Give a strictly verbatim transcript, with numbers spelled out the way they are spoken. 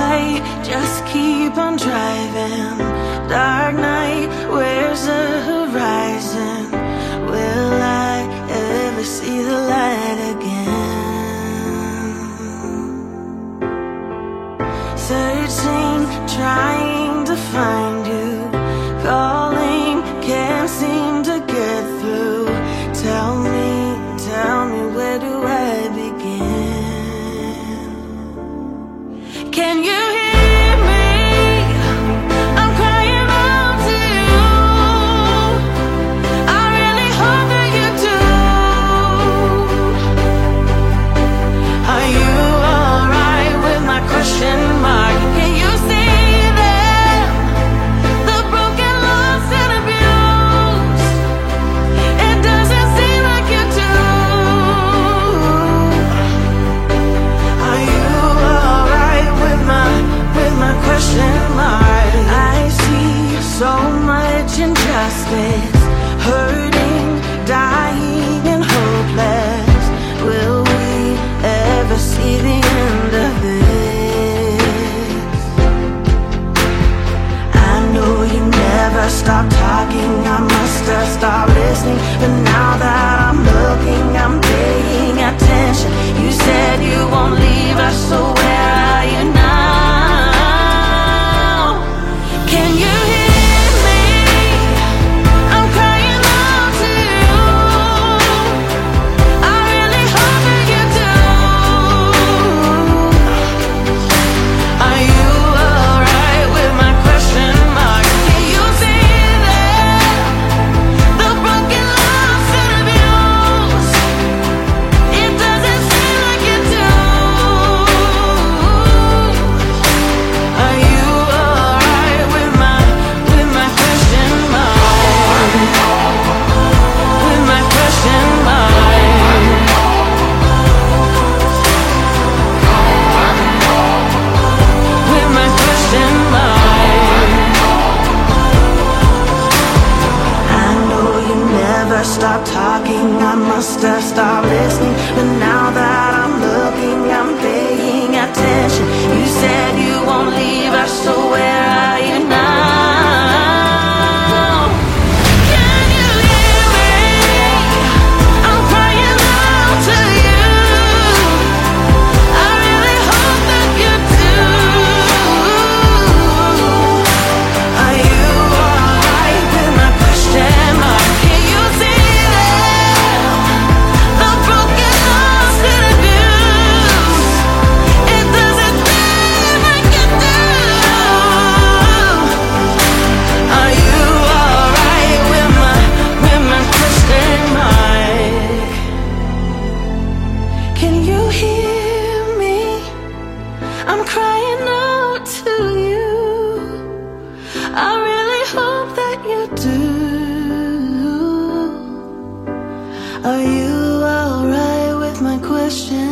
plate, just keep on driving. Dark night, where's the horizon? Will I ever see the light again? Searching, trying to find you, calling, can't seem to get through. Tell me, tell me, where do I begin? Can you hear me? I'm crying out to you. I really hope that you do. Are you alright with my question mark? Can you see them? The broken, lost and abused. It doesn't seem like you do. Are you alright with my, with my question mark? I see so much injustice, hurting, dying and hopeless. Will we ever see the end of this? I know you never stop talking, I must have stopped listening. But now that I'm looking, I'm paying attention. You said you won't leave us, so where are you now? Can you hear me? I'm crying out to you. I really hope that you do. Are you alright with my question mark? Can you see them? The broken, lost and abused. It doesn't seem like you do. Are you alright with my, with my question mark? With my question mark. With my question mark. I know you never stop talking, I must have stopped listening. But now that I'm looking, I'm paying attention. You said you won't leave us, so where are you now? Can you hear me? I'm crying out to you. I really hope that you do. Are you alright with my question mark? Can you see them? The broken, lost and abused. It doesn't seem like you do. Are you alright with my, with my question mark? Can you hear me? I'm crying out to you. I really hope that you do. Are you alright with my question?